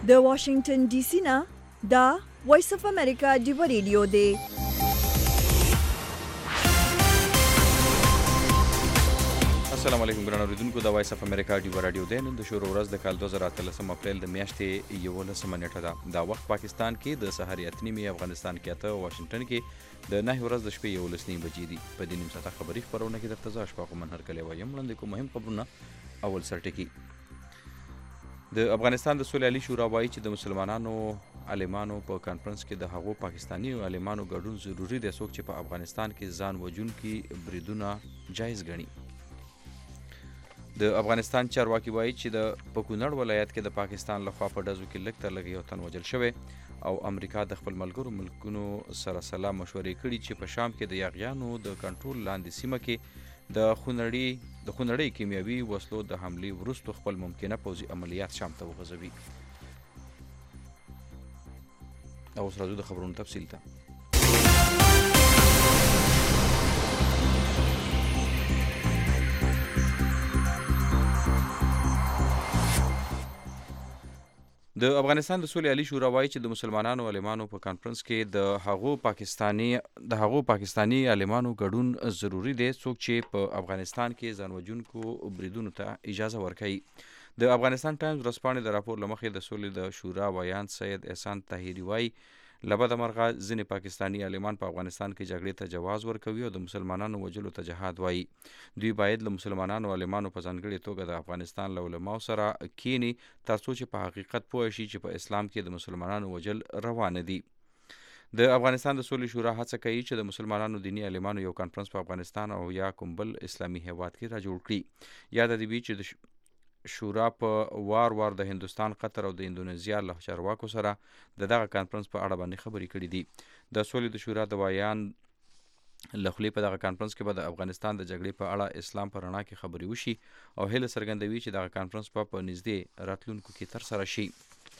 د واشنگټن ډي سي نه دا وایس اف امریکا ډیو ریډیو دی. السلام علیکم ګرانو اوریدونکو، د وایس اف امریکا ډیو رادیو دی. نن د شروع ورځ د کال 2013 اپریل د میاشتې 11 نیټه ده. دا وخت پاکستان کې د سحر 8:30، افغانستان کې 8، واشنگټن کې د 9 ورځ د شپې 11 بجې دي. په دې نیم ساعته خبري خبرونه کې درته زه اشفاق منهر کلی وایم. وړاندې کوم مهم خبرونه. اول سرټکی د افغانستان د سولې عالی شورا وایي چې د مسلمانانو عالمانو په کانفرنس کې د هغو پاکستاني عالمانو ګډون ضروری دی څوک چې په افغانستان کې ځان وژونکي بریدونه جایز ګڼي. د افغانستان چارواکي وایي چې د کونړ ولایت کې د پاکستان لخوا په ډزو کې لږ تر لږه یو تن وژل شوی او امریکا د خپل ملګرو ملکونو سره سلا مشورې کړي چې په شام کې د یاغیانو د کنټرول لاندې سیمه کې د خونړۍ کیمیاوي وسلو د حملې وروسته خپل ممکنه پوځي عملیات شام ته وغځوي. اوس راځو د خبرونو تفصیل ته. د افغانستان د سولې عالی شورا وایي چې د مسلمانانو عالمانو په کانفرنس کې د هغو پاکستاني عالمانو ګډون ضروری دی څوک چې په افغانستان کې ځان وژونکو بریدونو ته اجازه ورکوي. د افغانستان ټایمز ورځپاڼې د راپور له مخې د سولې د شورا ویان سید احسان طاهري وایي له بده مرغه ځینې پاکستاني عالمان په افغانستان کې جګړې ته جواز ورکوي او د مسلمانانو وژلو ته جهاد وایي. دوی باید له مسلمانانو عالمانو په ځانګړې توګه د افغانستان له علماو سره کینی ترڅو چې په حقیقت پوه شي چې په اسلام کې د مسلمانانو وژل روا نه دي. د افغانستان د سولې شورا هڅه کوي چې د مسلمانانو دیني عالمانو یو کانفرنس په افغانستان او یا کوم بل اسلامي هیواد کې را جوړ کړي. یاد دې وي چې د شورا په وار د هندوستان، قطر او د اندونیزیا له چارواکو سره دغه کانفرنس په اړه باندې خبرې کړې دي. د سولې د شورا د ویان له خولې په دغه کانفرنس کې به د افغانستان د جګړې په اړه اسلام په رڼا کې خبرې وشي او هیله څرګندوي چې دغه کانفرنس په نږدې راتلونکو کې ترسره شي.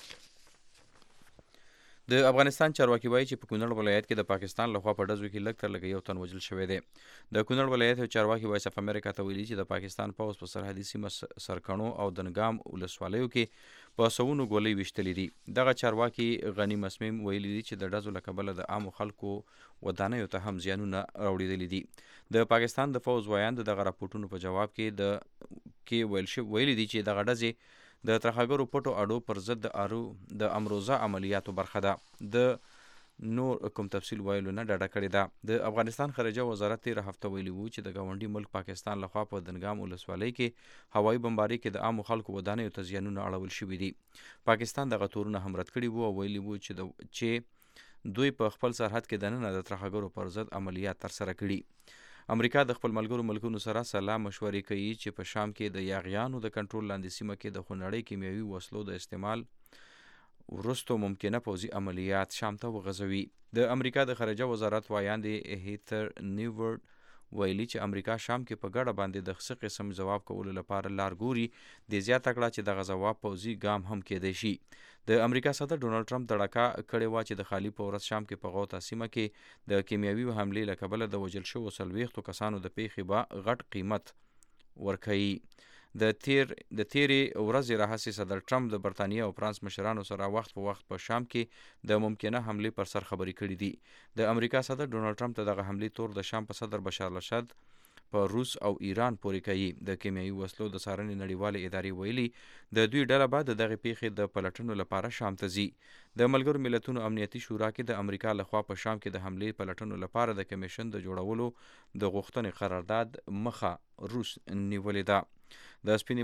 د افغانستان چارواکي وایي چې په کونړ ولایت کې د پاکستان لخوا په ډزو کې لږ تر لږه یو تن وژل شوی دی. د کونړ ولایت یو چارواکي وایس اف امریکا ته ویلي چې د پاکستان پوځ په سرحدي سیمه سرکڼو او دنګام ولسوالیو کې په سوونو ګولۍ ویشتلې دي. دغه چارواکي غني مسمم ویلي دي چې د ډزو له کبله د عامو خلکو ودانیو ته هم زیانونه راوړېدلي دي. د پاکستان د پوځ ویان دغه راپورټونو په جواب کې ویلي دي چې دغه ډزې د ترهګرو پټو اډو پر ضد د امروزه عملیاتو برخه ده. د نور کوم تفصیل ویلو نه ډاډه کړې ده. د افغانستان خارجه وزارت تېره هفته ویلي وو چې د ګاونډي ملک پاکستان لخوا په دنګام ولسوالۍ کې هوایي بمبارۍ کې د عامو خلکو ودانیو ته زیانونه اړول شوي دي. پاکستان دغه تورونه هم رد کړي وو او ویلي وو چې دوی په خپل سرحد کې دننه د ترهګرو پر ضد عملیات ترسره کړي. امریکا د خپل ملګرو سره سلا مشورې کوي چې په شام کې د یاغیانو د کنټرول لاندې سیمه کې د خونړۍ کیمیاوي وسلو د استعمال وروسته ممکنه پوځي عملیات شام ته وغځوي. د امریکا د خارجه وزارت وایاند هیتر نیورډ ویلي چې امریکا شام کې په ګډه باندې د څه قسم ځواب کولو لپاره لار ګوري. د زیاته کړه چې دغه ځواب پوځي ګام هم کېدای شي. د امریکا صدر ډونالډ ټرمپ دړکه کړې وه چې د خالي په ورځ شام کې په غوطه سیمه کې د کیمیاوي حملې له کبله د وژل شوو 40 کسانو د پیښې به غټ قیمت ورکوي. د تیرې ورځې راهیسې صدر ټرمپ د برطانیه او فرانس مشرانو سره وخت په وخت په شام کې د ممکنه حملې پر سر خبرې کړې دي. د امریکا صدر ډونالډ ټرمپ ته دغه حملې تور د شام په صدر بشار الاسد په روس او ایران پورې کوي. د کیمیاوي وسلو د څارنې نړیوالې ادارې ویلي د دوی ډله به د دغې پیښې د پلټنو لپاره شام ته ځي. د ملګرو ملتونو امنیتي شورا کې د امریکا لخوا په شام کې د حملې پلټنو لپاره د کمیشن د جوړولو د غوښتنې قرارداد مخه روس نیولې ده. د سپینې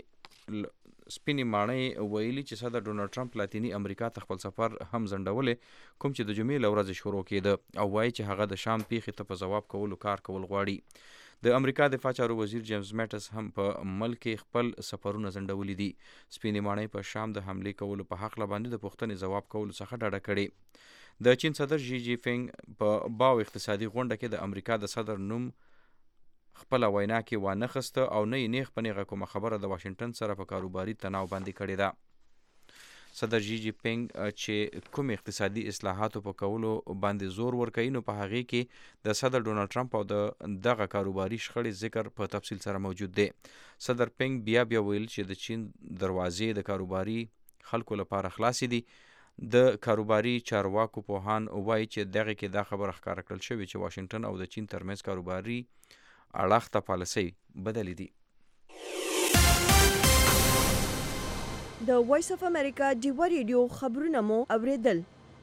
ماڼۍ ویلي چې صدر ډونالډ ټرمپ لاتینی امریکا ته خپل سفر هم ځنډولې کوم چې د جمعې له ورځې شروع کېده او وایي چې هغه د شام پیښې ته په ځواب کولو کار کول غواړي. د امریکا دفاع چارو وزیر جیمز میټس هم په ملک کې خپل سفرونه ځنډولي دي. سپینې ماڼۍ په شام د حملې کولو په حق باندې د پوښتنې ځواب کولو څخه ډډه کړې. د چین صدر ژي جی پینګ په باو اقتصادي غونډه کې د امریکا د صدر نوم خپل وینا کې وانه خسته او نه یې نیغ په نیغه کومه خبره د واشنگټن سره په کاروباري تناو باندې کړې ده. صدر ژي جی پینګ چې کوم اقتصادي اصلاحاتو په کولو باندې زور ورکوي نو په هغې کې د صدر ډونالډ ټرمپ او دغه کاروباري شخړې ذکر په تفصیل سره موجود دی. صدر پینګ بیا ویل چې د چین دروازې د کاروباري خلکو لپاره خلاصې دي. د کاروباري چارواکو پوهان وایي چې دغه کې دا خبره ښکاره کړل شوې چې واشنګټن او د چین ترمنځ کاروباري اړخ ته پالیسۍ بدلې دي. د وایس اف امریکا ډیوا ریډیو خبرونه مو اوریدل.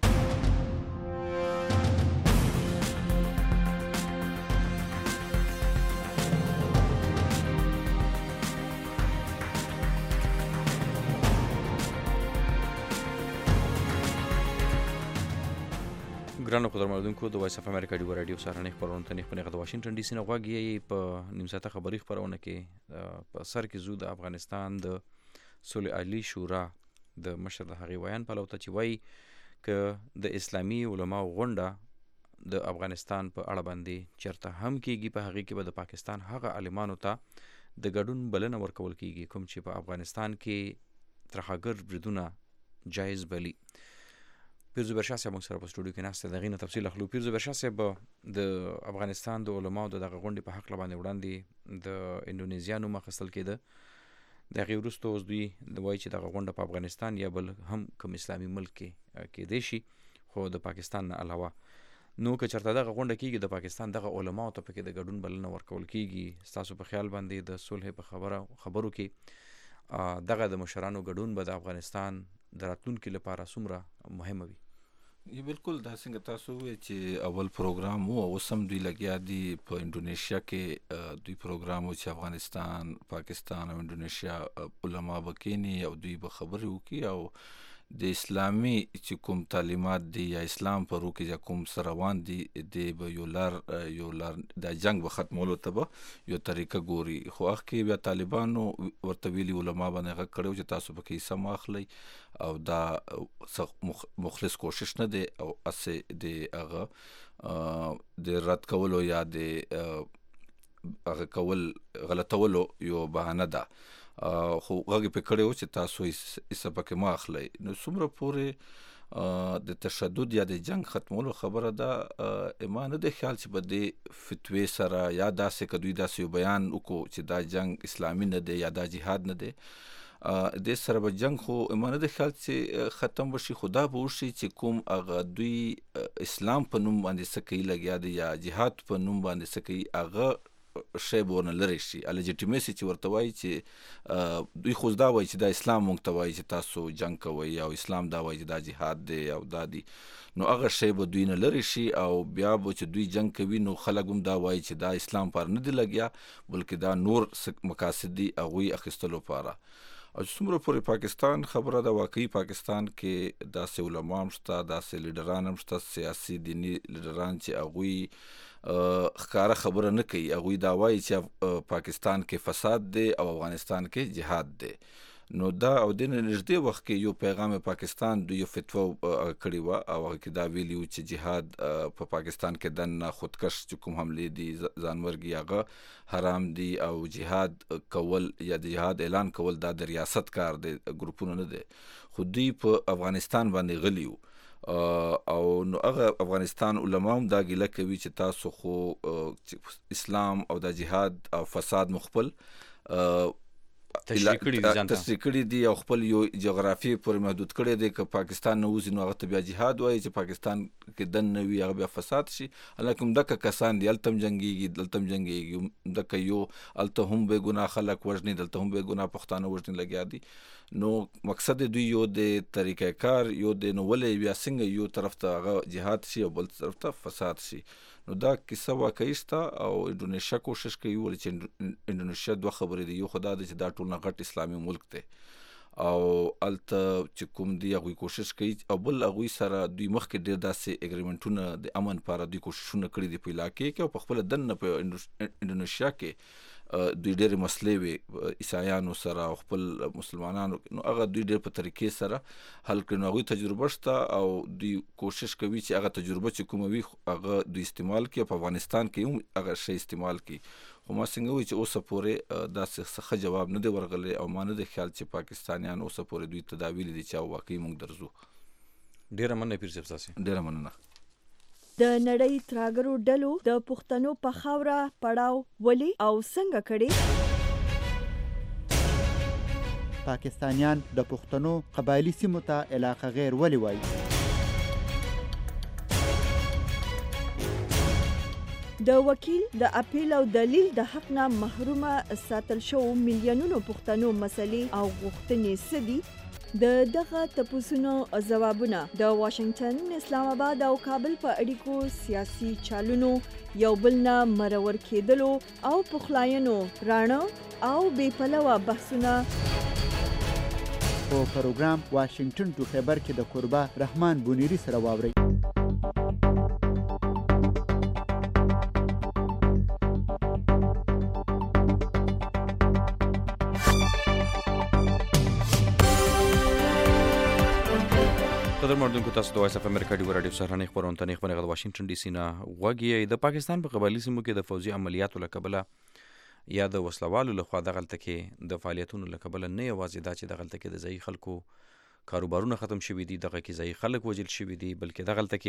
ګرانو قدرمنونکو، د وایس اف امریکا ډیوا رادیو سهارنۍ خپرونه ته نیغ د واشنګټن ډي سي نه غوږ یې په نیم ساعته خبري خپرونه کې په سر کې زو د افغانستان د صلح عالی شورا د مشر د هغې ویان پلو ته چې وایي که د اسلامي علماو غونډه د افغانستان په اړه باندې چېرته هم کېږي، په هغې کې به د پاکستان هغه عالمانو ته د ګډون بلنه ورکول کېږي کوم چې په افغانستان کې ترهګر بریدونه جایز بلي. پیر زبیر شاه صاحب موږ سره په سټوډیو کې ناست دی، د هغې نه تفصیل اخلو. پیر زبیر شاه صاحب، د افغانستان د علماو د دغه غونډې په هکله باندې وړاندې د انډونیزیا نوم اخیستل کېده. د هغې وروسته اوس دوی وایي چې دغه غونډه په افغانستان یا بل هم کوم اسلامي ملک کې کېدی شي، خو د پاکستان نه علاوه. نو که چېرته دغه غونډه کېږي، د پاکستان دغه علماو ته پکې د ګډون بلنه ورکول کېږي، ستاسو په خیال باندې د صلح په خبرو کې دغه د مشرانو ګډون به د افغانستان د راتلونکي لپاره څومره مهمه وي؟ بالکل دا څنګه تاسو ووایئ چې اول پروګرام و او اوس هم دوی لګیا دي په انډونیشیا کې دوی پروګرام و چې افغانستان، پاکستان او انډونیشیا علما به کینی او دوی به خبرې وکړي او د اسلامي چې کوم تعلیمات دي یا اسلام په رو کې یا کوم څه روان دي د به یو لار د جنګ به ختمولو ته به یو طریقه ګوري. خو هغه کې بیا طالبانو ورته ویلي علما باندې غږ کړی چې تاسو پکې حصه مه اخلئ او دا مخلص کوشش نه دی او هسې د هغه د رد کولو یا د هغه کول غلطولو یو بهانه ده. خو غږ یې پې کړی و چې تاسو حصه پکې مه اخلئ. نو څومره پورې د تشدد یا د جنګ ختمولو خبره ده، ما نه دی خیال چې په دې فتوې سره یا داسې که دوی داسې یو بیان وکړو چې دا جنګ اسلامي نه دی یا دا جهاد نه دی، دې سره به جنګ خو ما نه دی خیال چې ختم بشي. خو دا به وشي چې کوم هغه دوی اسلام په نوم باندې څه کوي لګیا دی یا جهاد په نوم باندې څه کوي، هغه شی به ورنه لرې شي. لیجیټیمیسي چې ورته وایي چې دوی خو دا وایي چې دا اسلام موږ ته وایي چې تاسو جنګ کوئ او اسلام دا وایي چې دا جهاد دی او دا دی، نو هغه شی به دوی نه لرې شي او بیا به چې دوی جنګ کوي نو خلک هم دا وایي چې دا اسلام پر نه دی لګیا بلکې دا نور مقاصد دي هغوی اخیستلو لپاره. او څومره پورې پاکستان خبره ده، واقعي پاکستان کې داسې علما هم شته، داسې لیډران هم شته، سیاسي دیني لیډران چې هغوی ښکاره خبره نه کوي، هغوی دا وایي چې پاکستان کې فساد دی او افغانستان کې جهاد دی. نو دا او د نږدې وخت کې یو پیغام پاکستان دوی یو فتوا کړې وه او هغه کې دا ویلي و چې جهاد په پاکستان کې دننه خودکش چې کوم حملې دي ځانمرګي هغه حرام دي او جهاد کول یا د جهاد اعلان کول دا د ریاست کار دی، ګروپونه نه دی. خو دوی په افغانستان باندې غلي وو او نو هغه افغانستان علما هم دا ګیله کوي چې تاسو خو اسلام او د جهاد او فساد مخبل تشریح کړي دي او خپل یو جغرافي پورې محدود کړی دی. که پاکستان نه وځي نو هغه ته بیا جهاد وایي، چې پاکستان کې دننه وي هغه بیا فساد شي. حالانکه همدغه کسان دي، هلته هم جنګېږي دلته هم جنګېږي، همدغه یو هلته هم بې ګناه خلک وژني دلته هم بې ګناه پښتانه وژني لګیا دي. نو مقصد دوی یو د طریقه کار یو د نو ولې بیا څنګه یو طرف ته هغه جهاد شي او بل طرف ته فساد شي. نو دا کیسه واقعي شته او انډونیشیا کوشش کوي ولې چې انډونیشیا دوه خبرې دي، یو خو دا دی چې دا ټول نه غټ اسلامي ملک دی او هلته چې کوم دی هغوی کوشش کوي او بل هغوی سره دوی مخکې ډېر داسې اګریمنټونه د امن لپاره دوی کوششونه کړي دي په علاقې کې او په خپله دننه په انډونیشیا کې دوی ډېرې مسلې وې عیسایانو سره او خپل مسلمانانو، نو هغه دوی ډېر په طریقې سره حل کړي. نو هغوی تجربه شته او دوی کوشش کوي چې هغه تجربه چې کومه وي هغه دوی استعمال کړي او په افغانستان کې هم هغه شی استعمال کړي. خو ما څنګه وایي چې اوسه پورې داسې ښه جواب نه دی ورغلی او ما نه دی خیال چې پاکستانیان اوسه پورې دوی ته دا ویلي دي چې واقعي موږ درځو. ډېره مننه پیر صاحب تاسې. ډېره مننه. د نړۍ ترهګرو ډلو د پښتنو په خاوره پړاو ولې او څنګه کړي؟ پاکستانیان د پښتنو قبایلي سیمو ته علاقه غیر ولې وایي؟ د وکیل د اپیل او دلیل د حق نه محرومه ساتل شو میلیونونو پښتنو مسلې او غوښتنې سدي د دغه تپوسونو ځوابونه د واشنگټن، اسلام آباد او کابل په اړیکو سیاسي چالونو یو بل نه مرور کېدلو او پخلاینو راڼه او بې پلوه بحثونه په پروګرام واشنگټن ټو خیبر کې د قربا رحمان بونیری سره واورئ. قدر مردونکو تاسو د وایس اف امریکا ډیو رادیو سهرنۍ خپرونه ته خبرونه د واشنگټن ډي سي نه وګړي د پاکستان په قبایلي سیمو کې د فوجي عملیاتو له کبله یا د وسلوالو لخوا دغلته کې د فعالیتونو له کبله نه یوازې دا چې دغلته کې د ځایي خلکو کاروبارونه ختم شوي دي، دغه کې ځایي خلک وژل شوي دي، بلکې دغلته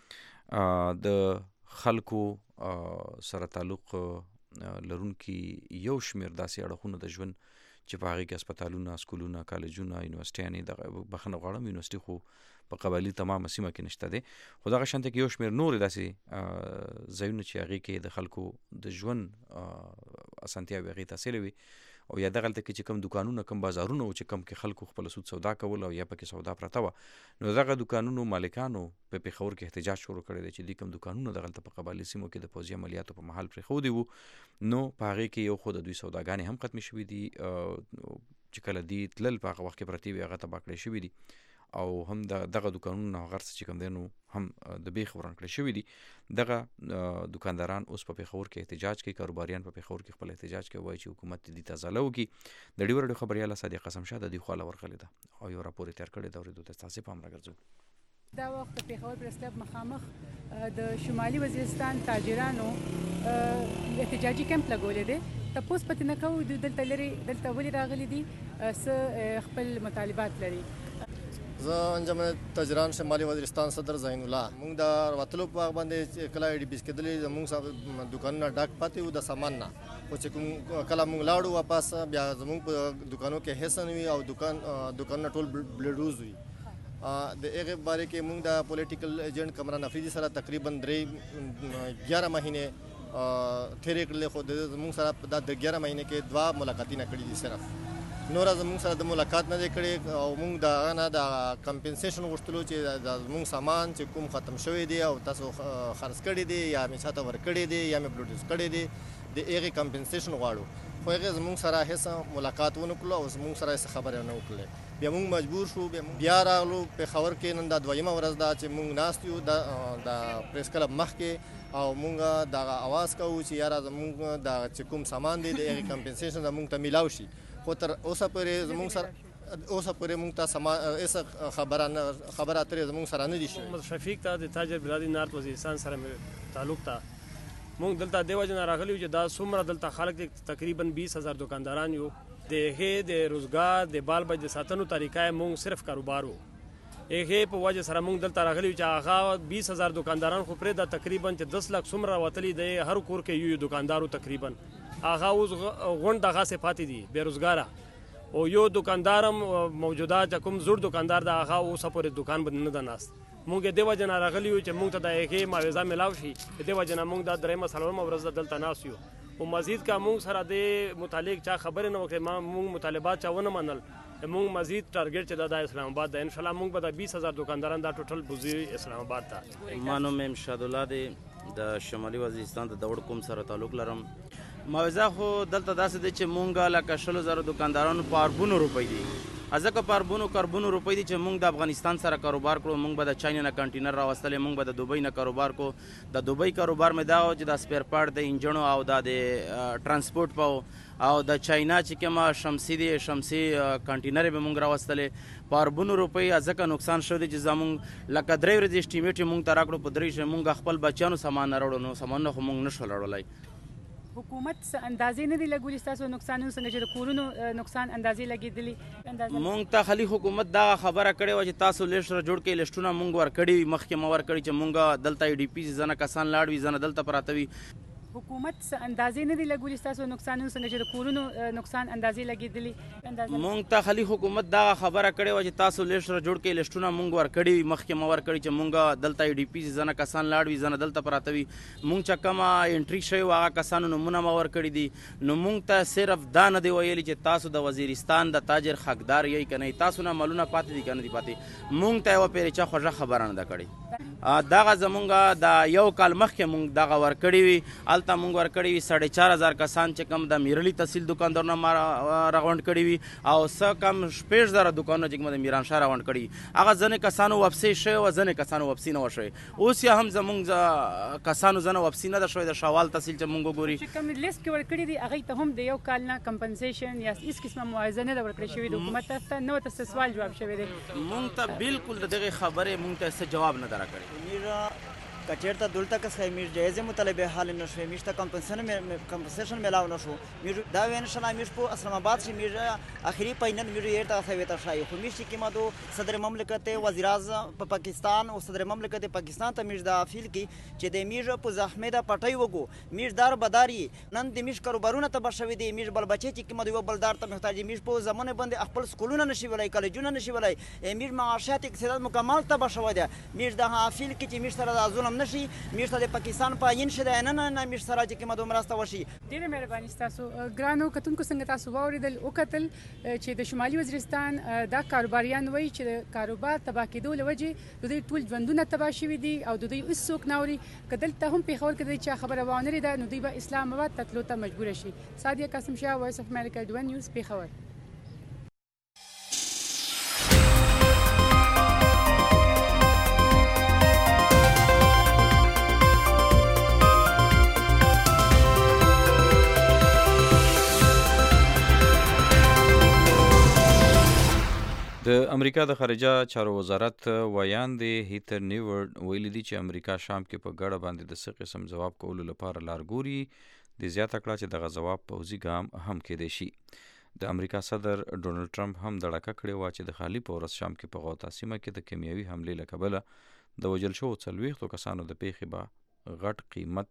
کې د خلکو سره تعلق لرونکي یو شمېر داسې اړخونه د ژوند چې په هغې کې هسپتالونه، سکولونه، کالجونه، یونیورسټیانې دغه بخښنه غواړم یونیورسټي خو په قبایلي تمامه سیمه کې نشته دی، خو دغه شانته کې یو شمېر نورې داسې ځایونه چې هغې کې د خلکو د ژوند اسانتیاوې هغې ته حاصلې وي او یا دغلته کې چې کوم دوکانونه، کوم بازارونه و چې کوم کې خلکو خپله سود سودا کول او یا پکې سودا پرته وه، نو دغه دوکانونو مالکانو په پېښور کې احتجاج شروع کړی دی چې دوی کوم دوکانونه دغلته په قبایلي سیمو کې د پوځي عملیاتو په مهال پرېښودي وو، نو په هغې کې یو خو د دوی سوداګانې هم ختمې شوي دي چې کله دوی تلل په هغه وخت کې پرتې وي هغه تباه کړی شوي دي او هم دغه دوکانونه هغه څه چې کوم دی نو هم د بیخ وران کړی شوي دي. دغه دوکانداران اوس په پېښور کې احتجاج کوي، کاروباریان په پېښور کې خپل احتجاج کوي، وایي چې حکومت دې ته ازاله وکړي. د ډیو رادیو خبریاله صادق قسم شاه د دوی خواله ورغلې ده او یو راپور یې تیار کړی ده، اورېدو ته ستاسې پام راګرځوو. دا وخت په پېښور پریس کلب مخامخ د شمالي وزیرستان تاجرانو احتجاجي کمپ لګولی دی. تپوس پته نه کوو دوی دلته ولې راغلي دي، څه خپل مطالبات لري. زه انجمن تاجران شمالي وزیرستان صدر ظهین الله، موږ د وتلو په وخت باندې کله ای ډي پیس کېدلې زموږ دوکانونه ډک پاتې وو د سامان نه، خو چې کوم کله موږ لاړو واپس بیا زموږ په دوکانو کې هیڅ نه وي او دوکانونه ټول بلډوز وي. د هغې باره کې موږ د پولیټیکل ایجنټ کمران افریدي سره تقریبا 11 مهینې تېرې کړلې، خو زموږ سره په د 11 مهینې کې 2 ملاقاتونه کړي دي صرف، نور زموږ سره د ملاقات نه دی کړی او موږ د هغه نه د کمپنسیشن غوښتلو چې زموږ سامان چې کوم ختم شوی دی او تاسو خرڅ کړی دی یا مې چاته ورکړی دی یا مې بلوټوز کړی دی، د هغې کمپنسیشن غواړو، خو هغې زموږ سره هېڅ ملاقات ونه کړلو او زموږ سره هېڅ خبرې نه وکړلې. بیا موږ مجبور شو، بیا راغلو پېښور کې، نن دا 2مه ورځ ده چې موږ ناست یو د پریس کلب مخکې او موږ دغه اواز کوو چې یاره زموږ دغه چې کوم سامان دی د هغې کمپنسیشن زموږ ته میلاو شي، خو تر اوسه پورې زموږ سره موږ ته هېڅ خبره اترې زموږ سره نه دي شوې. محمد شفیق ته د تاجر بلادي نارت وزیرستان سره مې تعلق ته، موږ دلته دې وجې نه راغلي یو چې دا څومره دلته خلک دي، تقریبا 20,000 دوکانداران یو، د هغې د روزګار د بال بچ د ساتنو طریقه یې موږ صرف کاروبار و، هغې په وجه سره موږ دلته راغلي یو چې هغه 20,000 دوکانداران خو پرېږده تقریبا چې 10 لک څومره راوتلي دی، هر کور کې یو دوکاندار تقریبا هغه اوس غونډ دغسې پاتې دي بېروزګاره، او یو دوکاندار هم موجوده چې کوم زوړ دوکاندار د هغه اوسه پورې دوکان به نه ده ناست. موږ یې دې وجې نه راغلي یو چې موږ ته د هغې معاوضه میلاو شي، د دې وجې نه موږ دا 3مه 4مه ورځ دلته ناست یو. او مزید که موږ سره د متعلق چا خبرې نه وکړې، موږ مطالبات چا ونه منل، موږ مزید ټارګټ چې دا د اسلام آباد ده، انشاءالله موږ به د 20,000 دوکانداران دا ټوټل بوځي اسلام آباد ته. ما نوم امشاد الله دی، د شمالي وزیرستان د دوړ قوم سره تعلق لرم. معاوضه خو دلته داسې دی چې مونږ لکه 100,000 دوکاندارانو په اربونو روپۍ دي، ځکه په اربونو روپۍ دي چې مونږ د افغانستان سره کاروبار کړو، مونږ به د چاینه نه کنټینر راوستلې، مونږ به د دوبۍ نه کاروبار کو. د دوبۍ کاروبار مې دا و چې د سپیر پارټ د انجنونو او د ترانسپورټ په او د چاینا چې کومه شمسي دی، شمسي کنټینر به مونږ راوستلې په اربونو روپۍ، ځکه نقصان شو دی چې زمونږ لکه 3 ورځې اسټیمیټ یې مونږ ته راکړو، په 3 شی مونږ خپل بچیانو سامان نه راوړو، نو سامانونه خو مونږ نشو راوړلی. حکومت اندازې نه دی لګولي ستاسو نقصانونه، څنګه چې د کورونو نقصان اندازې لګېدلي؟ مونږ ته خالي حکومت دا خبره کړې وه چې تاسو لیست را جوړ کړئ، لیسټونه مونږ ورکړي، مخکې مو ورکړي چې مونږ دلته ای ډي پي ځنه کسان لاړ وي، ځنه دلته پراته وي. حکومت اندازې نه دی لګولي ستاسو نقصانونه څنګه چې د کورونو نقصان اندازې لګېدلي مونږ ته خالي حکومت دا خبره کړې وه چې تاسو لیست را جوړ کړئ لیسټونه مونږ ورکړي مخکې مو ورکړي چې مونږ دلته ای ډي پي ځنه کسان لاړ وي ځنه دلته پراته وي مونږ چې کومه انټري شوی وه هغه کسانو نومونه مو ورکړي دي نو مونږ ته صرف دا نه دی ویلي چې تاسو د وزیرستان د تاجر حقدار یئ که نه تاسو نه مالونه پاتې دي که نه دي پاتې مونږ ته یوه پېرې چا خوږه خبره نه ده کړې دغه زمونږ د یو کال مخکې مونږ دغه ورکړي وي هلته مونږ ورکړي وي 4,500 کسان چې کوم د میرلي تحصیل دوکاندارونه ما راغونډ کړي وي او څه کم 6,000 دوکانونه چې کوم د میرانشاه راغونډ کړي هغه ځینې کسانو واپسي شوی وه ځینې کسانو واپسي نه وه شوی اوس یې هم زمونږ کسانو ځنه واپسي نه ده شوی د شوال تحصیل چې مونږ وګوري چې کوم لیست کې ورکړي دي هغوی ته هم د یو کال نه کمپنسیشن یا هیڅ قسمه معاوضه نه ده ورکړی شوې د حکومت طرف ته نه ورته سوال جواب شوی دی مونږ ته بالکل د دغې خبرې مونږ ته څه جواب نه ده راکړی کچیرته دلته که میش جایزه مطالبه حل نشوه میش تا کمپنسیشن ملاو نشو میش دا وین شنا میش په اسلام آباد شي میش اخیری پاینن میش یرتا سویتا شای خو میش کی ما دو صدر مملکت وزیر اعظم په پاکستان او صدر مملکت پاکستان ته میش دا فیل کی چې د میش په زحمت دا پټي وګو میش دار بداري نن د میش کاروبارونه ته بشوي دی میش بل بچي چې کی ما دو بلدار ته محتاج میش په زمانه باندې خپل سکولونه نشي ولای کالجونه نشي ولای میش معاشات اقتصاد مکمل ته بشوي دی میش دا فیل کی چې میش سره ظلم نشي میش ته د پاکستان پاین شته نه میش سره چې کومه دوه مرسته وشي ډیره مهرباني ستاسو ګرانو کتونکو څنګه تاسو واوریدل او کتل چې د شمالي وزیرستان دا کاروباریان وایي چې د کاروبار تباه کېدو له وجې د دوی ټول ژوندونه تباه شوي دي او د دوی هېڅ څوک نه اوري که دلته هم پېښور کې د دوی چا خبره وانه لري نو دوی به اسلام آباد ته تلو ته مجبوره شي سادیه قاسم شاه وایس اف امریکا ډوان نیوز پېښور د امریکا د خارجه چارو وزارت ویاندې هیتر نیورډ ویلي دي چې امریکا شام کې په ګډه باندې د څه قسم ځواب کولو لپاره لارګوري د زیاته کړه چې دغه ځواب پوځي ګام هم کېدی شي د امریکا صدر ډونالډ ټرمپ هم دړکه کړې وه چې د خالي په ورځ شام کې په غوطه سیمه کې د کیمیاوي حملې له کبله د وژل شوو 40 کسانو د پیښې به غټ قیمت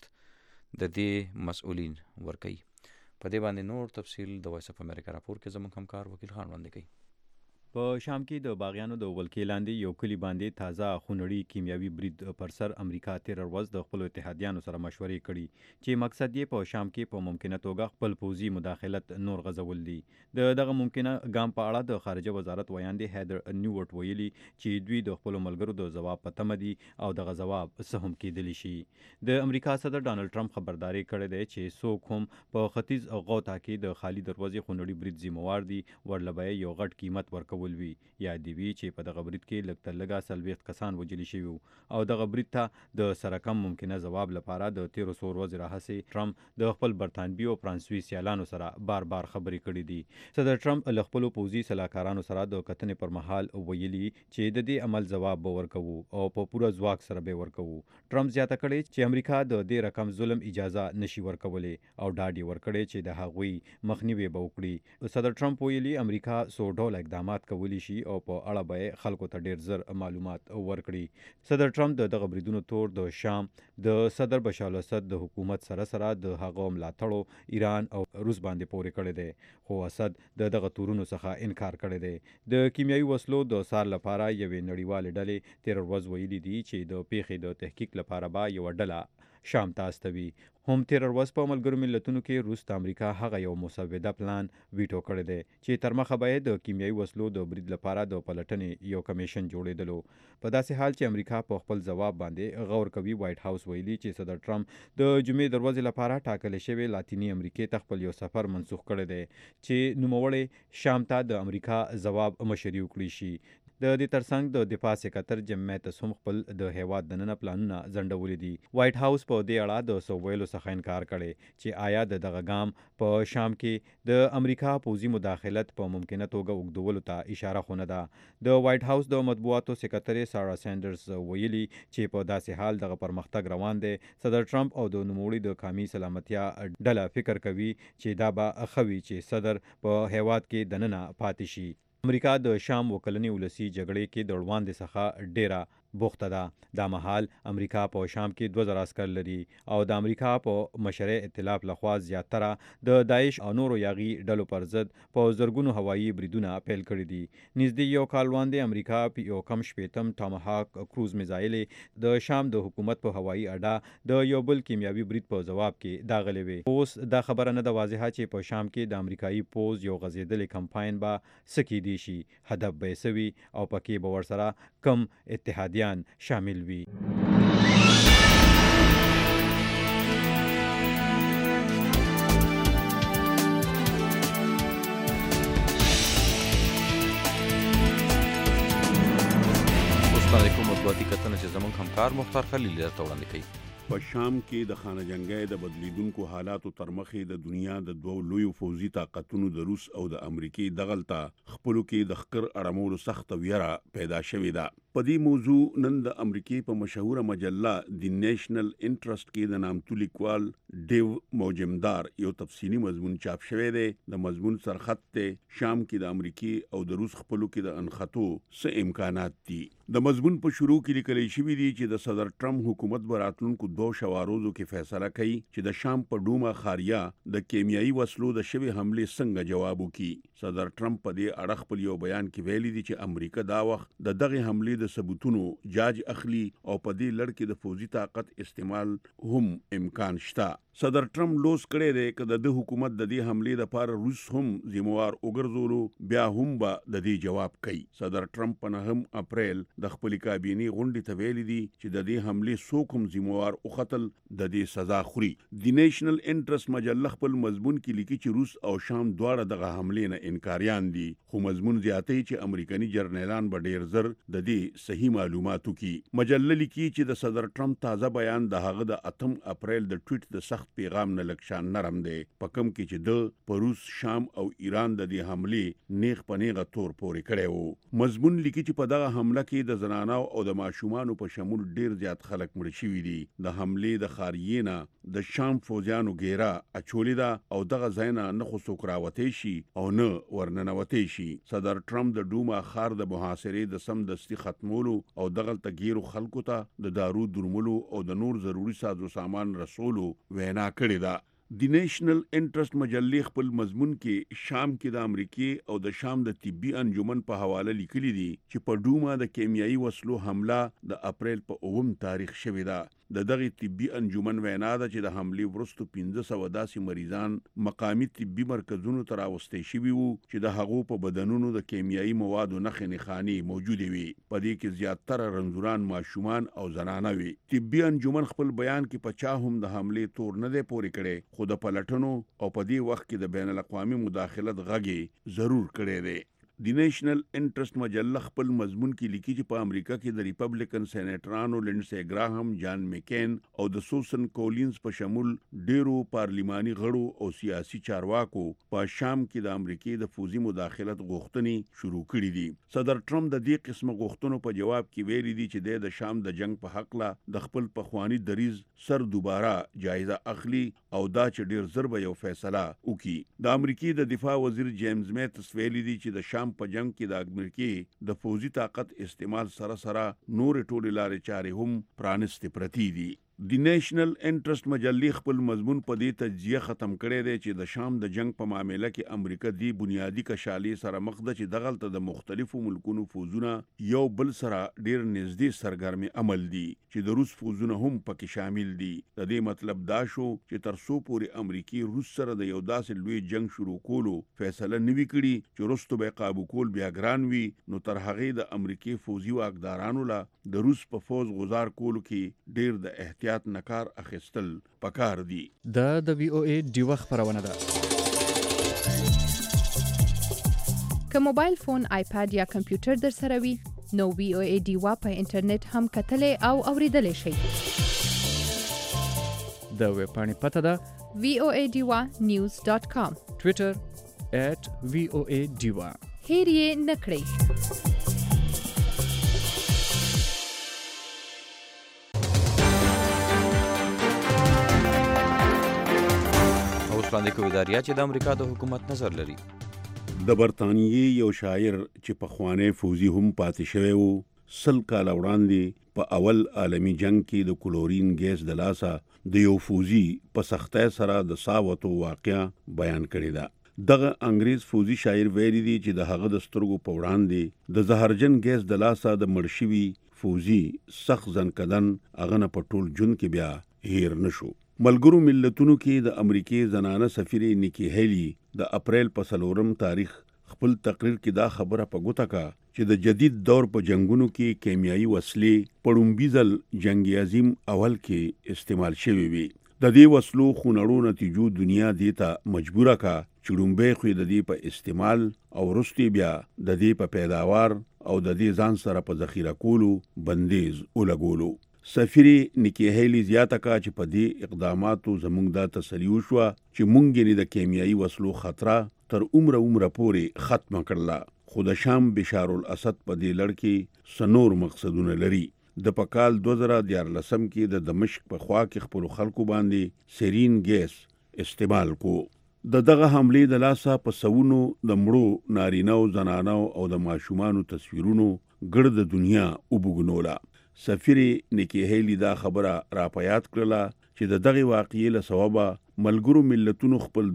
د دې مسؤلین ورکوي په دې باندې نور تفصیل د وایس اف امریکا راپور کې زموږ همکار وکیل خان وړاندې کوي په شام کې د باغیانو د ولکې لاندې یو کلی باندې تازه خونړي کیمیاوي برید پر سر امریکا تیر ورځ د خپل اتحادیانو سره مشورې کړي چې مقصد یې په شام کې په ممکنه توګه خپل پوځي مداخلت نور غځول دي دغه ممکنه ګام په اړه د خارجه وزارت ویاندې هیدر نیورټ ویلي چې دوی د خپل ملګرو د ځواب په تمه دي او دغه ځواب څه هم کېدلی شي د امریکا صدر ډانلډ ټرمپ خبرداري کړې ده چې څوک هم په ختیځ غوطه کې د خالي دروازې خونړي برید ذمہوار دي ورلبه یو غټ قیمت ورکول وي یا دی وی چې په دغه برید کې لږ تر لږه 40 کسان وژل شوي او دغه برید ته د سره کم ممکنه ځواب لپاره د 13 ورځې راهیسې ټرمپ د خپل برتانوي او فرانسوي سیالانو سره بار خبرې کړې دي صدر ټرمپ له خپل پوځي سلاکارانو سره د کتنې پر مهال ویلي چې د دې عمل ځواب به ورکوو او په پوره ځواک سره به ورکوو ټرمپ زیاته کړې چې امریکا د دې رقم ظلم اجازه نشي ورکولای او ډاډ ورکړي چې د هغوی مخنیوي به وکړي صدر ټرمپ ویلي امریکا څو ډول اقدامات کولی شي او په اړه به خلکو ته ډیر زر معلومات ورکړي صدر ټرمپ دغه بریدونو تور د شام د صدر بشار الاسد د حکومت سره د هغه ملاتړو ایران او روس باندې پورې کړی دی خو اسد دغه تورونو څخه انکار کړی دی د کیمیاوي وسلو د سار لپاره یوې نړیوالې ډلې تیر ورځ ویلي دي چې د پیښې د تحقیق لپاره به یو ډله شام ته استوي هم تیر ورځ په ملګرو ملتونو کې روس د امریکا هغه یو مسوده پلان ویټو کړی دی چې تر مخه به د کیمیاوي وسلو د برید لپاره د پلټنې یو کمیشن جوړېدلو په داسې حال چې امریکا په خپل ځواب باندې غور کوي وایټ هاوس ویلي چې صدر ټرمپ د جمعې دروازې لپاره ټاکل شوی لاتینی امریکا ته خپل یو سفر منسوخ کړی دی چې نوموړی شام ته د امریکا ځواب مشري وکړي شي د دې ترڅنګ د دفاع سکرټر جیم میتس هم خپل د هیواد دننه پلانونه ځنډولي دي وایټ هاوس په دې اړه د سوویلو څخه انکار کړي چې آیا دغه ګام په شام کې د امریکا پوځي مداخلت په ممکنه توګه وګدولو ته اشاره خونه ده د وایټ هاوس د مطبوعاتو سکرټر سارا سینډرز ویلي چې په داسې حال دغه پرمختګ روان دی صدر ټرمپ او د نوموړي د قومي سلامتیا ډله فکر کوي چې دا به خوي چې صدر په هیواد کې دننه پاتې شي امریکا د شام وکلنې ولسی جګړې کې د وړاندې څخه ډیره بوخته ده. دا مهال امریکا په شام کې 2000 عسكر لري او د امریکا په مشرع ائتلاف لخوا زیاتره د داعش او نورو یاغي ډلو پر ضد په زرګونو هوایي بریدونه پیل کړي دي. نږدې یو کال وړاندې امریکا په یو کم شپېتم ټاماهاک کروز میزایل د شام د حکومت په هوایي اډه د یو بل کیمیاوي برید په جواب کې داغلي وي. اوس دا خبره نه ده واضحه چې په شام کې د امریکایي پوز یو غزیدلې کمپاین به سکی دی شي، هدف به سوي او پکې به ورسره کم اتحادیان شامل وي. کوم مطبوعاتي کتنه چې زموږ همکار مختار خلیل درته وړاندې کوي. په شام کې د خانه جنګۍ د بدلیدونکو حالاتو تر مخې د دنیا د دوو لویو فوزي طاقتونو د روس او د امریکای دغلطه خپلو کې د خکر اړمولو سخت ویره پیدا شوې ده. په دې موضوع نن د امریکای په مشهوره مجله د نیشنل انټرست کې د نامتو لیکوال ډیو موجمدار یو تفصیلی مضمون چاپ شوی دی. د مضمون سرخط ته شام کې د امریکای او د روس خپلو کې د انخطو څه امکانات دي. د مضمون په شروع کې لیکل شوی دی چې د صدر ټرمپ حکومت براتلونکو 2 شواروزو کې فیصله کوي چې د شام په ډوما خاریا د کیمیاوي وسلو د شوی حمله څنګه جواب وکړي. صدر ټرمپ په دې اړه خپل یو بیان کې ویلي دی چې امریکا دا وخت د دغه حمله د ثبوتونو جاج اخلي او په دې لړ کې د فوزي طاقت استعمال هم امکان شته. صدر ټرمپ لوس کړی دی چې د حکومت د دې حمله لپاره روس هم ذمہوار وګرځولو، بیا هم به د دې جواب کوي. صدر ټرمپ په 9 اپریل د خپل کابینې غونډې ته ویلي دی چې د دې حمله څوک هم ذمہوار او قتل د دې سزا خوري. د نیشنل انټرست مجله خپل مضمون کې لیکي چې روس او شام دواړه دغه حمله نه انکاریان دي، خو مضمون زیاتوي چې امریکایي جرنیلان به ډیر زر د دې صحیح معلوماتو کې. مجله لیکي چې د صدر ټرمپ تازه بیان د هغه د 8 اپریل د ټویټ د سخت پیغام نه لکشان نرم دی، په کوم کې چې د پروس، شام او ایران د دې حمله نیغ په نیغه تور پورې کړی وو. مضمون لیکي چې په دغه حمله کې د زنانو او د ماشومانو په شمول ډیر زیات خلک مړ شوي دي. د حمله د خاریې نه د شام فوجیانو ګیرا اچولې ده او دغه ځای نه نه خو څوک راوتی شي او نه ورننوتی شي. صدر ټرمپ د ډوما خار د محاصرې د سمدستي ختمولو او دغلته ګیرو خلکو ته د دارو درملو او د نور ضروري سازو سامان رسولو وینا کړې ده. د نیشنل انټرست مجلې خپل مضمون کې شام کې د امریکای او د شام د طبي انجمن په حواله لیکلي دي چې په ډوما د کیمیاوي وسلو حمله د اپریل په 9 تاریخ شوې ده. د دغه طبي انجمن وینا ده چې د حمله وروسته 1500 داسې مریضان مقامی طبي مرکزونو ته راوستي شوي وو چې د هغو په بدنونو د کیمیاوي موادو نښې نښانې موجودې وي. په دې کې زیاتره رنځوران، ماشومان او زنانه وي. طبي انجمن خپل بیان کې په چا هم د حمله تور نه دی پورې کړي، خو د پلټنو او په دې وخت کې د بین الاقوامي مداخلت غږی ضرور کړی دی. د نیشنل انټرست مجله خپل مضمون کې لیکي چې په امریکا کې د ریپبلیکن سېنیټرانو لینډسي ګراهم، جان میکین او د سوسن کولینز په شمول ډیرو پارلیماني غړو او سیاسي چارواکو په شام کې د امریکای د فوزي مداخلت غوښتنې شروع کړې دي. صدر ټرمپ د دې قسمه غوښتنو په جواب کې ویلي دي چې د شام د جنگ په حق لا د خپل پخوانی دریز سر دوباره جایزه اخلي او دا چې ډیر زر به یو فیصله وکړي. د امریکای د دفاع وزیر جیمز میتس ویلي دي چې د شام په جنگ کې د امریکای د فوزي طاقت استعمال سره سره نور ټولې لارې چارې هم پرانستې پرتی دي. د نیشنل انټرست مجلې خپل مضمون په دې تجزیه ختم کړی دی چې د شام د جنگ په معاملې کې امریکا دی بنیادی کشالې سره مخ ده چې دغلته د مختلفو ملکونو فوزونه یو بل سره ډیر نږدې سرګرمي عمل دي چې د روس فوزونه هم پکې شامل دي. د دې مطلب دا شو چې تر څو پورې امریکای روس سره د یو داسې لوی جنگ شروع کولو فیصله نوي کړي چې روسته به قابو کول بیا ګران وي، نو تر هغه د امریکای فوزي واکدارانو لا د روس په فوز گزار کولو کې ډیر د احتیاط نکار اخیستل پکار دي. د وی او ای ډیوه خبرونه ده. که موبایل فون، آیپاد یا کمپیوټر در سره وي نو وی او ای ډیوه په انټرنیټ هم کتلې او اوریدلې شي. د ویب پاڼې پته ده voadewa.news.com، ټویټر @voadewa. هیر یې نه کړئ. وړاندې کوي داریا چې د امریکا د حکومت نظر لري. د برتانیې یو شاعر چې په خوانې فوزي هم پاتې شوی وو 100 کال وړاندې په اول عالمی جنگ کې د کلورین ګیس د لاسه د یو فوجي په سختۍ سره د ساوتو واقعا بیان کړی ده. دغه انګریز فوجي شاعر ویلي دی چې د هغه د سترګو په وړاندې د زهرجن ګیس د لاسه د مرشوي فوجي سخت ځنکدن هغه نه په ټول جون کې بیا هیر نشو. ملګرو ملتونو کې د امریکای زنانه سفیر نیکی هیلی د اپریل په 4 تاریخ خپل تقریر کې دا خبره په ګوته کا چې د جدید دور په جنگونو کې کیمیاوي وسلې په لومبي ځل جنگ عظیم اول کې استعمال شوي وي. د دې وسلو خونړو نتیجو دنیا دې ته مجبوره کا چې لومبۍ خو د دې په استعمال او وروستي بیا د دې په پیداوار او د دې ځان سره په ذخیره کولو بندیز ولګولو. سفیر نیکی هیلی زیاته کا چې په دې اقداماتو زموږ دا تسلی وشوه چې مونږ یې د کیمیاوي وسلو خطر تر عمره پورې ختم کړله. خو د شام بشار الاسد په دې لړ کې سنور مقصدونه لري. د پکال 2014 کې د دمشق په خوا کې خپل خلکو باندې سیرین ګیس استعمال کو. دغه حملې د لاسه په سونو د مړو نارینه او زنانو او د ماشومانو تصویرونو ګرد دنیا وبګنوله. سفیر نیکی هیلی دا خبره را پیاد کړله چې د دغه واقعې له سببه ملګرو ملتونو خپل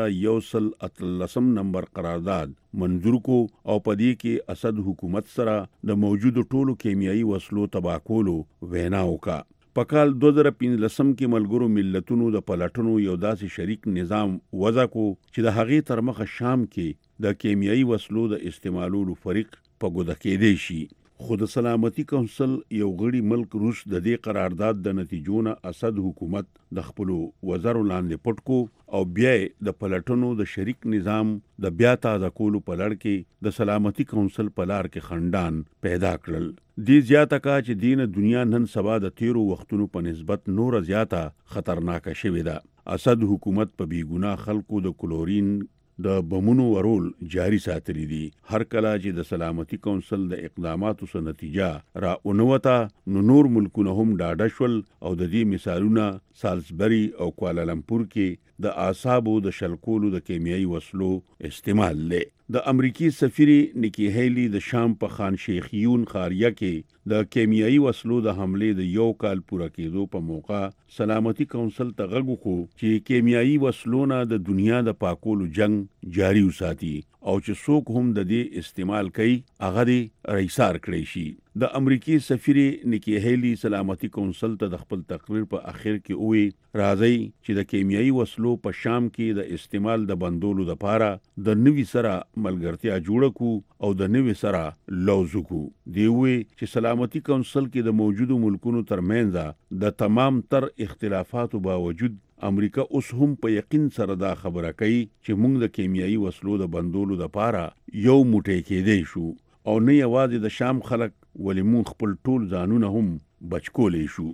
2013 نمبر قرارداد منظور کو او په دې کې اسد حکومت سره د موجودو ټولو کیمیاوي وسلو تباه کولو وینا وکړه. په کال 2015 کې ملګرو ملتونو د پلټنو یو داسې شریک نظام وضع کو چې د هغې تر مخه شام کې د کیمیاوي وسلو د استعمالولو فریق په ګوته کېدی شي. خو د سلامتي کونسل یو غړي ملک روس د دې قرارداد د نتیجو نه اسد حکومت د خپلو وزرو لاندې پټ کو او بیا د پلټنو د شریک نظام د بیا تازه کولو په لړ کې د سلامتي کونسل په لار کې خندان پیدا کړل. دې زیاته کا چې دین دنیا نن سبا د تیرو وختونو په نسبت نور زیاته خطرناک شوې ده. اسد حکومت په بیګناه خلکو د کلورین د بمونو ورول جاری ساتلی دي. هر کله چې د سلامتي کونسل د اقداماتو سره نتیجه را اونوته نو نور ملکونه هم ډاډه شول او د دې مثالونه سالزبری او کوالالمپور کې د اعصابو د شلکولو د کیمیاوي وسلو استعمال لې. د امریکای سفیر نیکی هیلی د شام په خان شیخیون خاریه کې د کیمیاوي وسلو د حملې د یو کال پوره کېدو په موقع سلامتي کونسل ته غږ وکړو چې کیمیاوي وسلو نه د دنیا د پاکولو جنگ جاری وساتي او چې څوک هم د دې استعمال کوي هغه دې رئیسار کړی شي. د امریکای سفیر نیکی هیلی سلامتي کونسل ته د خپل تقریر په اخر کې وی راځي چې د کیمیاوي وسلو په شام کې د استعمال د بندولو لپاره د نوي سره ملګرتیا جوړ کو او د نوي سره لوز کو. دی وی چې سلامتي کونسل کې د موجودو ملکونو ترمنځ د تمام تر اختلافاتو باوجود امریکا اوس هم په یقین سره دا خبره کوي چې موږ د کیمیاوي وسلو د بندولو لپاره یو موټی کېدی شو او نه یوازې د شام خلک ولې مونږ خپل ټول ځانونه هم بچ کولی شو.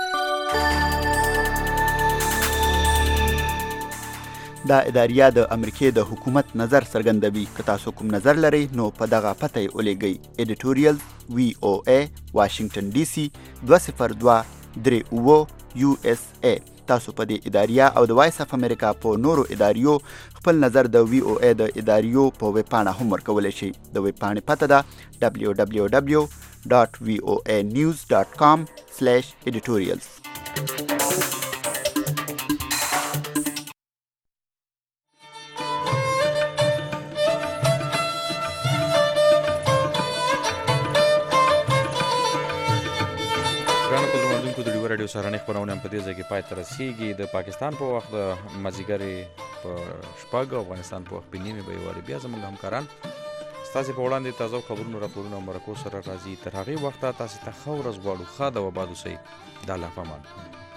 دا اداریه د امریکای د حکومت نظر څرګندوي. که تاسو کوم نظر لرئ نو په دغه پته یې ولیږئ. ایډیټوریل VOA واشنگټن DC 20238 USA. تاسو په دې اداریه او د وایس اف امریکا په نورو اداریو خپل نظر د VOA د اداریو په ویب پاڼه هم ورکولی شئ. د ویب پاڼې پته ده www.voanews.com/editorials. رادیو سهارنۍ خپرونه په دې ځای کې پای ته رسیږي. د پاکستان په وخت د مازدیګرې په 6 افغانستان په وخت په 9 به واري بیا زموږ همکاران ستاسو په وړاندې تازه خبرونه راپورونه او مرکو سره راځي. تر هغه وخت تاسو ته ښه ورځ غواړو. ښه د وباد اوسئ. د الله په امان.